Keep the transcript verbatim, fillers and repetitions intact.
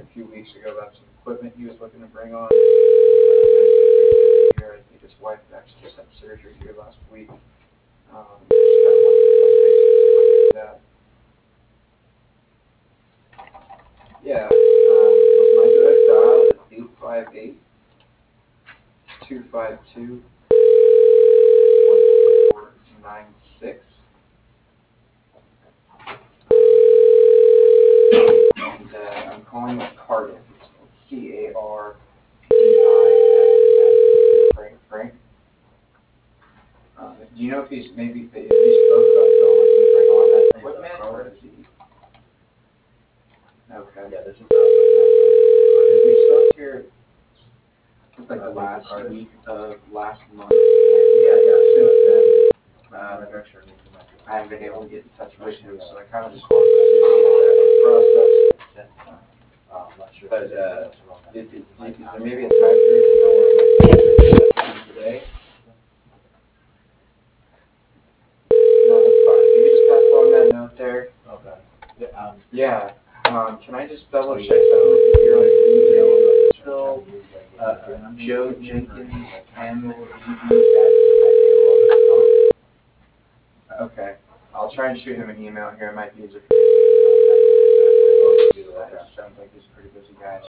few weeks ago about some equipment he was looking to bring on. Uh, here. I think his wife actually just had surgery here last week. Um, just kind of wanted to touch base and see what he was at. Yeah, um, my direct dial is eight five eight, two five two, one four nine six. And uh, I'm calling with Cardiff. It's spelled C A R D I F F. Frank, Frank. Uh, do you know if he's maybe if he spoke about still looking to bring on that equipment, or is he? Okay. Yeah, this is Because we spoke here, it's like the last week of last month. Yeah, yeah. Since then, uh, um, direction. I haven't been able to get in touch with him, so I kind of just wanted to see the process. Uh, I'm not sure. But uh, is, is, is there maybe a time period you know where I might be able to get in touch with him today? No, that's fine. If you could just pass along that note there. Okay. Yeah, um, Yeah. Um, can I just double check something with you here on the email? Is it still uh, Joe Jenkins M D B at gmail dot com? Okay. I'll try and shoot him an email here. It might be easier for me to contact him. Sounds like he's a pretty busy guy.